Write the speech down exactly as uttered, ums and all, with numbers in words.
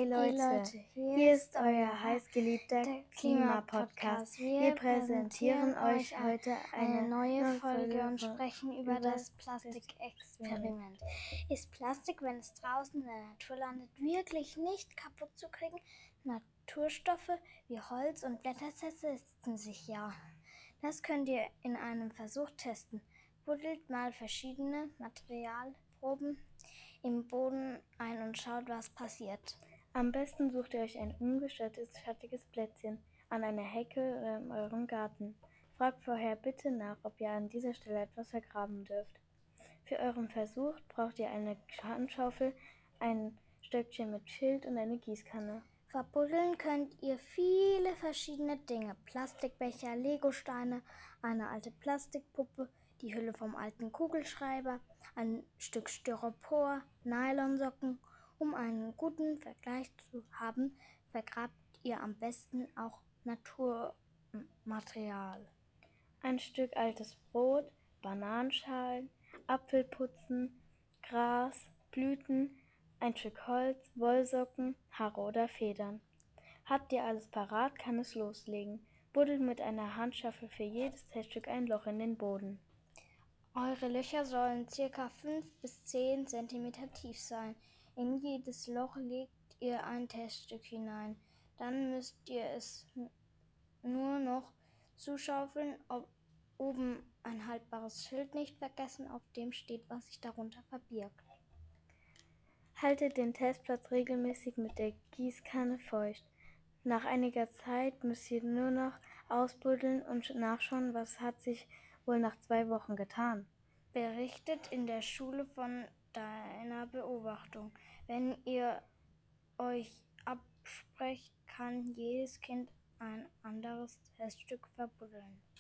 Hey Hey Leute, Leute, hier, hier ist ist euer heißgeliebter Klimapodcast. Wir präsentieren euch heute eine neue Folge und von- sprechen über das Plastikexperiment. Ist Plastik, wenn es draußen in der Natur landet, wirklich nicht kaputt zu kriegen? Naturstoffe wie Holz und Blätter zersetzen sich ja. Das könnt ihr in einem Versuch testen. Buddelt mal verschiedene Materialproben im Boden ein und schaut, was passiert. Am besten sucht ihr euch ein ungestörtes, schattiges Plätzchen an einer Hecke oder in eurem Garten. Fragt vorher bitte nach, ob ihr an dieser Stelle etwas vergraben dürft. Für euren Versuch braucht ihr eine Handschaufel, ein Stöckchen mit Schild und eine Gießkanne. Verbuddeln könnt ihr viele verschiedene Dinge. Plastikbecher, Legosteine, eine alte Plastikpuppe, die Hülle vom alten Kugelschreiber, ein Stück Styropor, Nylonsocken. Um einen guten Vergleich zu haben, vergrabt ihr am besten auch Naturmaterial. Ein Stück altes Brot, Bananenschalen, Apfelputzen, Gras, Blüten, ein Stück Holz, Wollsocken, Haare oder Federn. Habt ihr alles parat, kann es loslegen. Buddelt mit einer Handschaufel für jedes Teststück ein Loch in den Boden. Eure Löcher sollen ca. fünf bis zehn Zentimeter tief sein. In jedes Loch legt ihr ein Teststück hinein. Dann müsst ihr es nur noch zuschaufeln. Ob oben ein haltbares Schild nicht vergessen, auf dem steht, was sich darunter verbirgt. Haltet den Testplatz regelmäßig mit der Gießkanne feucht. Nach einiger Zeit müsst ihr nur noch ausbuddeln und nachschauen, was hat sich wohl nach zwei Wochen getan. Berichtet in der Schule von deiner Beobachtung. Wenn ihr euch absprecht, kann jedes Kind ein anderes Teststück verbuddeln.